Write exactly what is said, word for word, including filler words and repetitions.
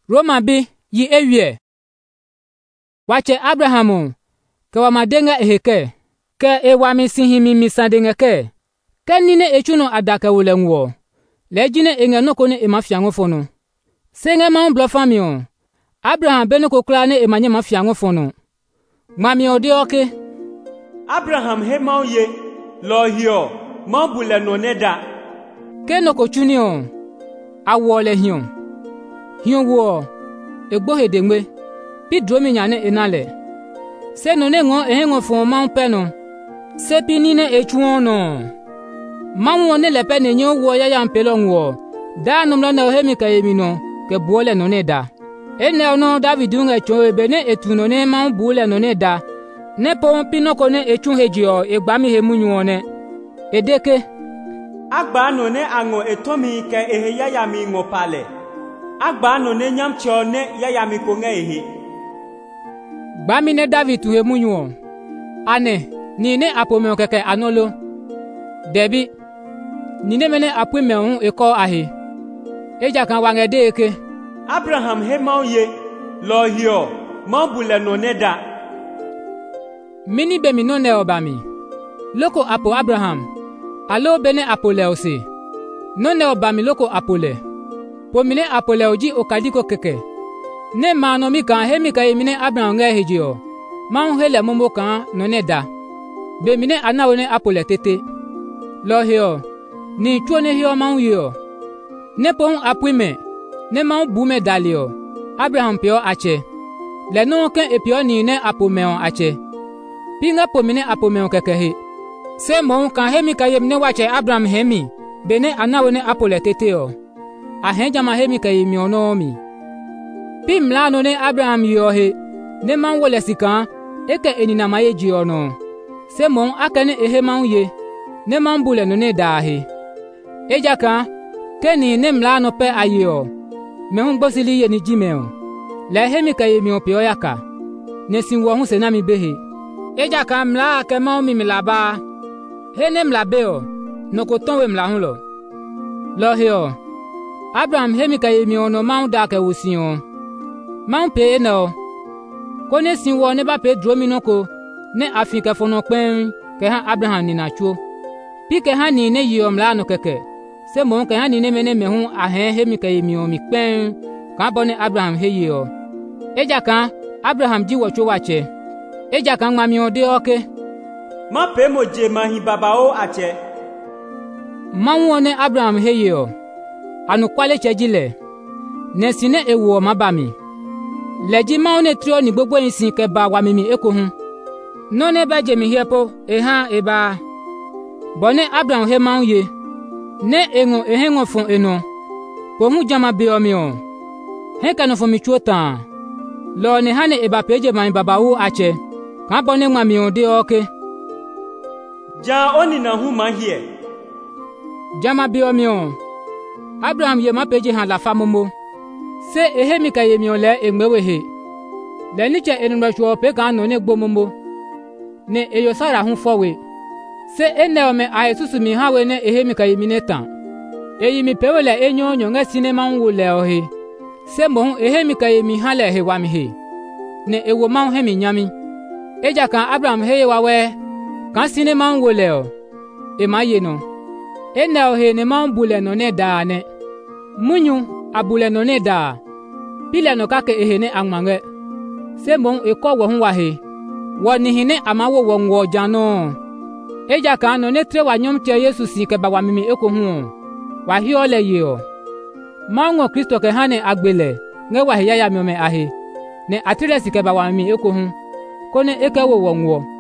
Roma bi yi ewie. Wache Abrahamu ke wa madenga eheke ke e wa mi sihimi misadenga ke ke nine echuno adaka wulenwo lejine enga no kone e mafiango fono senga ma mblo famio Abraham beno ko kra ne e manye mafiango fono mami odi oke Abraham he ma ye lo hio ma bule no neda ke no ko chunio awole hion hion wo egbo hedengbe pi dromi nyane enale se no ne ngo ehengo fon ma peno se pi nine echuon no manwo ne lepe ne nyo wo ya ya mpelo nwo da no mla na ohemi ka yemino ke buole no ne da ene no David nga cho ebe ne etuno ne ma buole no ne da ne po pino ko ne echu hejio egbami he munyo ne edeke agba no ne ango etomi ke ehe ya ya mi ngo pale agba no ne nyam cho ne ya ya mi ko nga ehe gbami ne David he munyo ane ni ne apome keke anolo debi ni ne mene apome hun eko ahe eja kan wa ngede eke Abraham he ma ye lo hio ma bule no neda mini be mi no ne obami loko apo Abraham alo bene apole ose no ne obami loko apole po mine apole oji okadiko keke ne ma no mi kan he mi ka mine Abraham nga hejio ma hu hele momo kan no ne da be mine anawo ne apole tete lo hio ni chuo ne hio ma hu yo ne po apuime ne ma bu me dalio Abraham pio ache le no ken epio ni ne apomeo ache pinga pomine apomeo kekehe se mo kan hemi kayem ne wache Abraham hemi bene anawo ne apole teteo ahenja ma hemi kayemi onomi pi mlano ne Abraham yo he ne ma wole sika eke enina maye ji ono se mo akane ehe ma ye ne ma mbule no ne dahe ejaka keni ne mlano pe ayo me hun gbosili ye ni jimeo la hemi kayemi opio yaka ne sinwo hun se na mi behe eja ka mla ke ma mi milaba he ne mlabeo no ko tonwe mla hun lo lo hio Abraham hemi kayemi ono ma da ke wusion ma pe no ko ne sinwo ne ba pe dromi no ko ne afika fono pen ke ha Abraham ni na chuo pi ke ha ni ne yi mla no keke se mo ke ha ni ne mene me hun ahen hemi kayemi o mi pen ka bone Abraham he yi o eja kan Abraham ji wo chuo wache eja kan mami ode oke ma pe mo je ma hi baba o ache manwo ne Abraham he yi o anu kwale chejile ne sine ewo mabami leji ma ne trio ni gbogbo yin ke ba wa mimi eko hun no ne ba je mi hiepo e ha e ba bone Abraham he ma ye ne engo ehengo fon eno po hu jama be o mi o he kanu fo mi chuota lo ne hane e ba peje man baba wu ache kan bone ma mi o de oke ja oni na hu ma hie jama be o mi o Abraham ye ma peje han la famomo se ehe mi ka ye mi o le engbewe he le ni che enu chuo pe kan no ne gbomomo ne eyo sara hu fowe se ene o me ai susu mi hawe ne ehe mi ka ye mi ne tan eyi mi pewele enyo nyo nga sinema wu le o he se mo hu ehe mi ka ye mi ha le he wa mi he ne ewo ma he mi nyami eja kan Abraham he wa we kan sinema wu le o e ma ye no ene o he ne ma bule no ne da ne munyu abule no ne da pile no ka ke ehe ne anwange se mo e ko wo hu wa he wo ni hine amawo wo ngo jano eja kan no ne tre wa nyom che Yesu si ke ba wa mimi eko hu wa hi ole ye o mango Kristo ke hane agbele nge wa hi ya ya mi o me ahe ne atire si ke ba wa mimi eko hu ko ne eke wo wo ngo